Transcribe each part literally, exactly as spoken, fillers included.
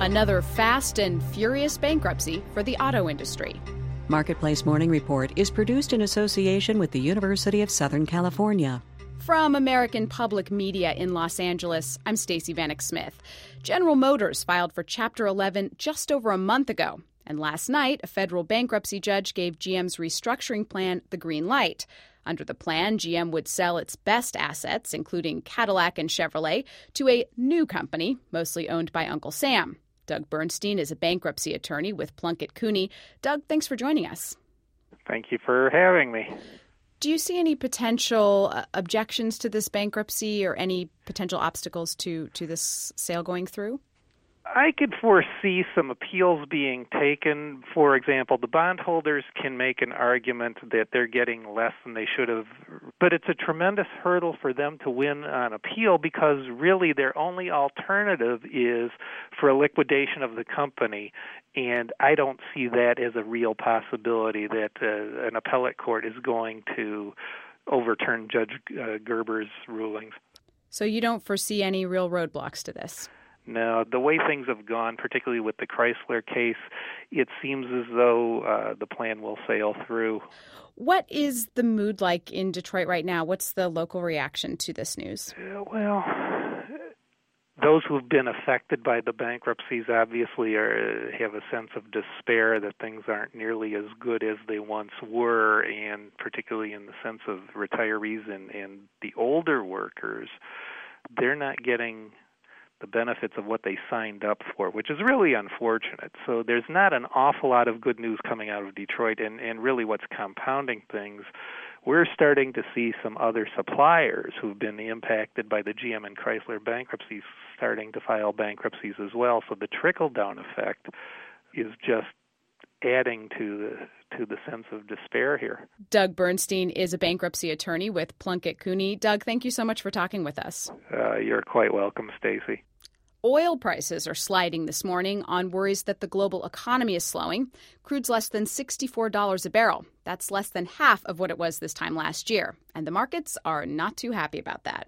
Another fast and furious bankruptcy for the auto industry. Marketplace Morning Report is produced in association with the University of Southern California. From American Public Media in Los Angeles, I'm Stacey Vanek Smith. General Motors filed for Chapter eleven just over a month ago. And last night, a federal bankruptcy judge gave G M's restructuring plan the green light. Under the plan, G M would sell its best assets, including Cadillac and Chevrolet, to a new company, mostly owned by Uncle Sam. Doug Bernstein is a bankruptcy attorney with Plunkett Cooney. Doug, thanks for joining us. Thank you for having me. Do you see any potential uh, objections to this bankruptcy or any potential obstacles to, to this sale going through? I could foresee some appeals being taken. For example, the bondholders can make an argument that they're getting less than they should have, but it's a tremendous hurdle for them to win on appeal because really their only alternative is for a liquidation of the company, and I don't see that as a real possibility that uh, an appellate court is going to overturn Judge uh, Gerber's rulings. So you don't foresee any real roadblocks to this? No, the way things have gone, particularly with the Chrysler case, it seems as though uh, the plan will sail through. What is the mood like in Detroit right now? What's the local reaction to this news? Uh, well, those who've been affected by the bankruptcies obviously are, have a sense of despair that things aren't nearly as good as they once were, and particularly in the sense of retirees and, and the older workers, they're not getting the benefits of what they signed up for, which is really unfortunate. So there's not an awful lot of good news coming out of Detroit, and, and really what's compounding things, we're starting to see some other suppliers who've been impacted by the G M and Chrysler bankruptcies starting to file bankruptcies as well. So the trickle-down effect is just adding to the to the sense of despair here. Doug Bernstein is a bankruptcy attorney with Plunkett Cooney. Doug, thank you so much for talking with us. Uh, you're quite welcome, Stacey. Oil prices are sliding this morning on worries that the global economy is slowing. Crude's less than sixty-four dollars a barrel. That's less than half of what it was this time last year. And the markets are not too happy about that.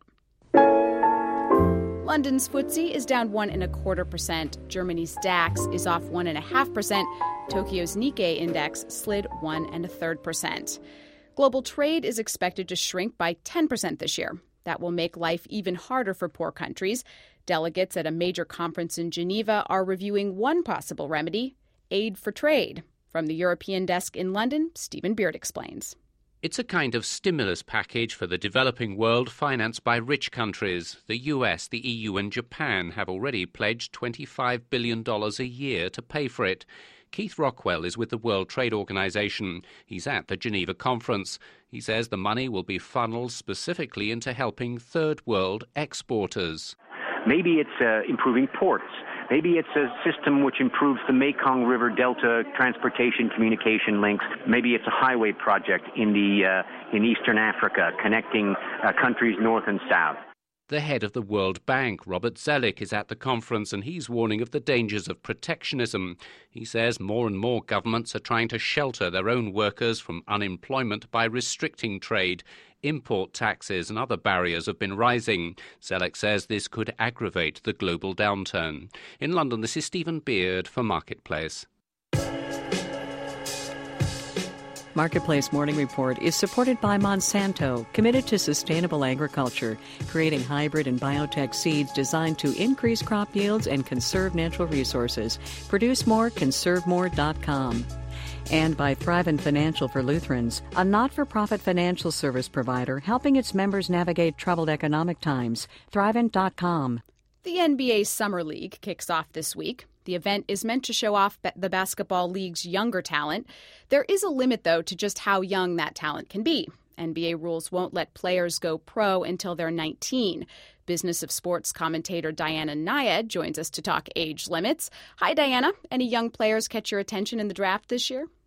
London's F T S E is down one and a quarter percent. Germany's DAX is off one and a half percent. Tokyo's Nikkei index slid one and a third percent. Global trade is expected to shrink by ten percent this year. That will make life even harder for poor countries. Delegates at a major conference in Geneva are reviewing one possible remedy: aid for trade. From the European desk in London, Stephen Beard explains. It's a kind of stimulus package for the developing world financed by rich countries. The U S, the E U and Japan have already pledged twenty-five billion dollars a year to pay for it. Keith Rockwell is with the World Trade Organization. He's at the Geneva conference. He says the money will be funneled specifically into helping third world exporters. Maybe it's uh, improving ports. Maybe it's a system which improves the Mekong River Delta transportation communication links. Maybe it's a highway project in the uh, in Eastern Africa connecting uh, countries north and south. The head of the World Bank, Robert Zoellick, is at the conference and he's warning of the dangers of protectionism. He says more and more governments are trying to shelter their own workers from unemployment by restricting trade. Import taxes and other barriers have been rising. Zoellick says this could aggravate the global downturn. In London, this is Stephen Beard for Marketplace. Marketplace Morning Report is supported by Monsanto, committed to sustainable agriculture, creating hybrid and biotech seeds designed to increase crop yields and conserve natural resources. Produce more, conserve more dot com. And by Thrivent Financial for Lutherans, a not-for-profit financial service provider helping its members navigate troubled economic times. Thrivent dot com. The N B A Summer League kicks off this week. The event is meant to show off the basketball league's younger talent. There is a limit, though, to just how young that talent can be. N B A rules won't let players go pro until they're nineteen. Business of Sports commentator Diana Nyad joins us to talk age limits. Hi, Diana. Any young players catch your attention in the draft this year?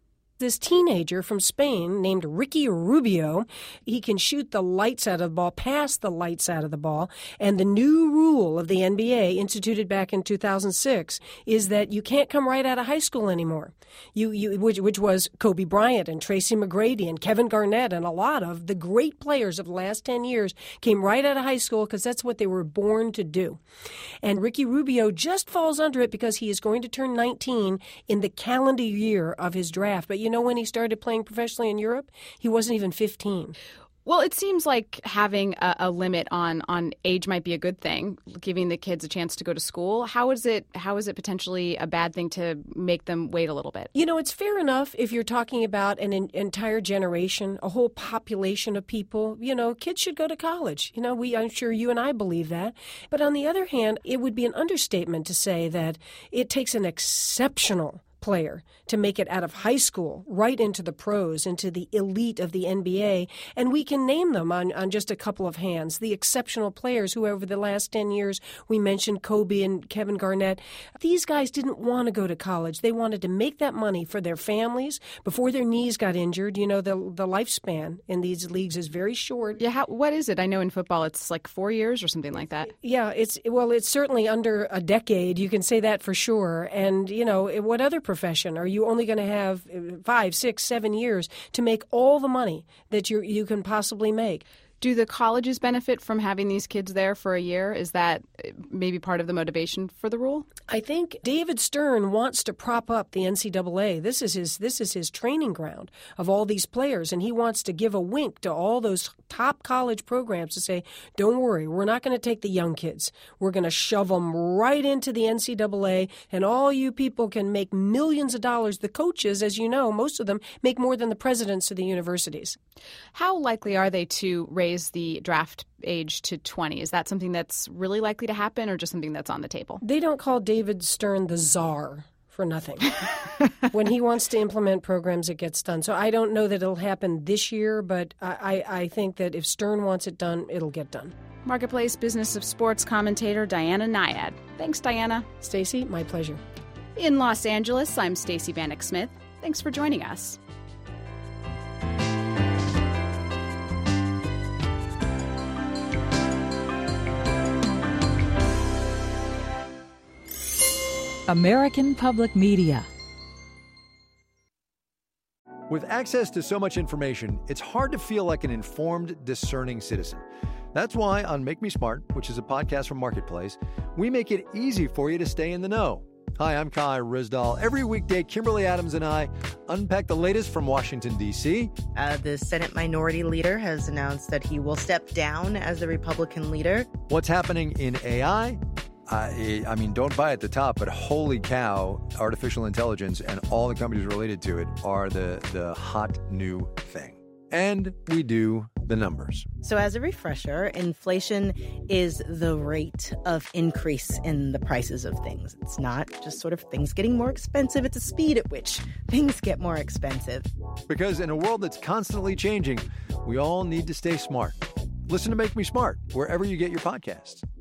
this teenager from Spain named Ricky Rubio. He can shoot the lights out of the ball, pass the lights out of the ball. And the new rule of the N B A, instituted back in two thousand six, is that you can't come right out of high school anymore. You, you, which, which was Kobe Bryant and Tracy McGrady and Kevin Garnett, and a lot of the great players of the last ten years came right out of high school because that's what they were born to do. And Ricky Rubio just falls under it because he is going to turn nineteen in the calendar year of his draft. But you know when he started playing professionally in Europe? He wasn't even fifteen. Well, it seems like having a, a limit on, on age might be a good thing, giving the kids a chance to go to school. How is it how is it potentially a bad thing to make them wait a little bit? You know, it's fair enough if you're talking about an in, entire generation, a whole population of people. You know, kids should go to college. You know, we I'm sure you and I believe that. But on the other hand, it would be an understatement to say that it takes an exceptional player to make it out of high school right into the pros, into the elite of the N B A. And we can name them on, on just a couple of hands. The exceptional players who over the last ten years, we mentioned Kobe and Kevin Garnett. These guys didn't want to go to college. They wanted to make that money for their families before their knees got injured. You know, the the lifespan in these leagues is very short. Yeah, how, what is it? I know in football it's like four years or something like that. Yeah, it's well, it's certainly under a decade. You can say that for sure. And, you know, what other profession are you only going to have five, six, seven years to make all the money that you you can possibly make? Do the colleges benefit from having these kids there for a year? Is that maybe part of the motivation for the rule? I think David Stern wants to prop up the N C double A. This is his this is his training ground of all these players, and he wants to give a wink to all those top college programs to say, don't worry, we're not going to take the young kids. We're going to shove them right into the N C double A, and all you people can make millions of dollars. The coaches, as you know, most of them make more than the presidents of the universities. How likely are they to raise the draft age to twenty? Is that something that's really likely to happen or just something that's on the table? They don't call David Stern the czar for nothing. When he wants to implement programs, it gets done. So I don't know that it'll happen this year, but I, I, I think that if Stern wants it done, it'll get done. Marketplace Business of Sports commentator Diana Nyad. Thanks, Diana. Stacey, my pleasure. In Los Angeles, I'm Stacey Vanek Smith. Thanks for joining us. American Public Media. With access to so much information, it's hard to feel like an informed, discerning citizen. That's why on Make Me Smart, which is a podcast from Marketplace, we make it easy for you to stay in the know. Hi, I'm Kai Rizdal. Every weekday, Kimberly Adams and I unpack the latest from Washington, D C. Uh, the Senate Minority Leader has announced that he will step down as the Republican leader. What's happening in A I? I, I mean, don't buy at the top, but holy cow, artificial intelligence and all the companies related to it are the, the hot new thing. And we do the numbers. So as a refresher, inflation is the rate of increase in the prices of things. It's not just sort of things getting more expensive. It's the speed at which things get more expensive. Because in a world that's constantly changing, we all need to stay smart. Listen to Make Me Smart wherever you get your podcasts.